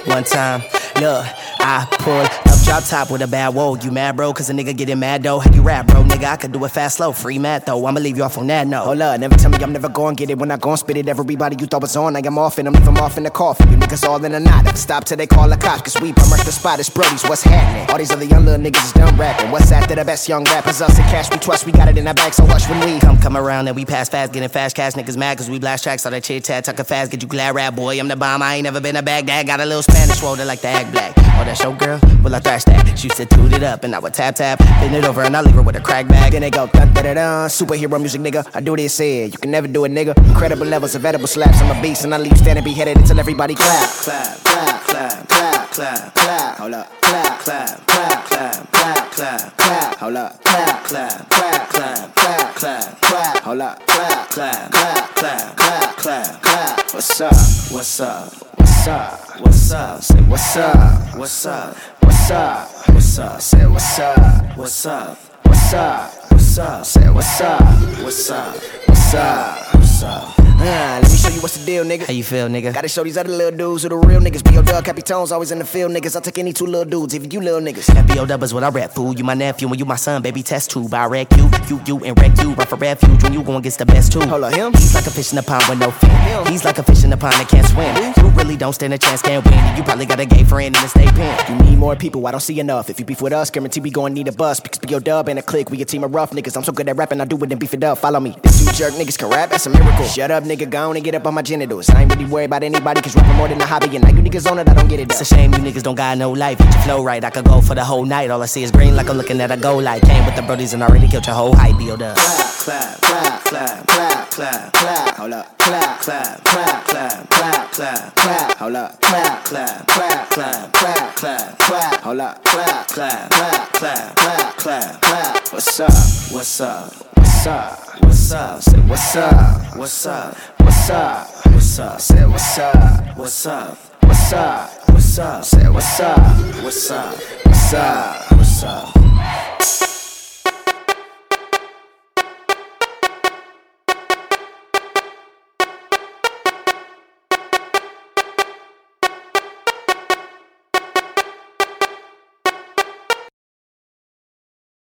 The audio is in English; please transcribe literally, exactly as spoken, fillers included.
one time. Look, I pull up drop top with a bad whoa. You mad, bro? Cause a nigga getting mad, though. How you rap, bro? Nigga, I could do it fast, slow. Free math, though. I'ma leave you off on that note. Hold up, never tell me I'm never gon' get it. When I gon' spit it, everybody you thought was on, I am off and I'm leave them off in the coffin. You niggas all in a knot. Never stop till they call the cops. Cause we bummer the spot. It's Brody's, what's happening? All these other young little niggas is done rapping. What's after the best young rappers? Us and cash, we trust. We got it in our bag, so hush when we come, come around and we pass fast, getting fast cash. Niggas mad cause we blast tracks. All that chit chat, talking fast. Get you glad rap, boy. I'm the bomb. I ain't never been a Baghdad. Got a little Spanish roller like the egg black. Oh, that's your girl? Well, I thrash that. She used to toot it up and I would tap tap, bend it over and I leave her with a crack bag. Then they go dun da da da. Superhero music, nigga. I do this, said you can never do it, nigga. Incredible levels of edible slaps. I'm a beast and I leave you standing beheaded until everybody clap. Clap, clap, clap, clap, clap, clap. Hold up, clap, clap, clap, clap, clap, clap, clap. Hold up, clap, clap, clap, clap, clap, clap, clap. Hold up, clap, clap, clap, clap, clap, clap, clap. What's up? What's up? What's up? What's up? Say what's up? What's up? What's up? What's up? Say what's up? What's up? What's up? What's up? Say what's up? What's up? What's up? What's up? Uh, let me show you what's the deal, nigga. How you feel, nigga? Gotta show these other little dudes who the real niggas. B O Dub, Capitone's always in the field, niggas. I'll take any two little dudes, even you little niggas. That B O Dub is what I rap, fool. You my nephew and you my son, baby. Test tube. I wreck you, you, you, and wreck you. Run for refuge when you gon' get the best too. Hold on, him? He's like a fish in a pond with no fin. Him. He's like a fish in a pond that can't swim. You really don't stand a chance, can't win. And you probably got a gay friend in the state pen. You need more people, I don't see enough. If you beef with us, guarantee we gon' need a bus. Because B O Dub and a clique, we a team of rough niggas. I'm so good at rapping, I do it and beef it up. Follow me. This two jerk niggas can rap, that's a miracle. Shut up, nigga, go on and get up on my genitals. I ain't really worried about anybody, cause rapping more than a hobby. And now you niggas on it, I don't get it. It's a shame you niggas don't got no life. Get your flow right, I could go for the whole night. All I see is green like I'm looking at a goal light. Came with the brodies and already killed your whole hype. B O Dub. Clap, clap, clap, clap, clap, clap. Hold up. Clap, clap, clap, clap, clap, clap, clap. Hold up. Clap, clap, clap, clap, clap, clap, clap. Hold up. Clap, clap, clap, clap, clap, clap, clap. What's up? What's up? What's up? What's up? Say what's up? What's up? What's up? What's up? Say what's up? What's up? What's up? What's up? Say what's up? What's up? What's up? What's up?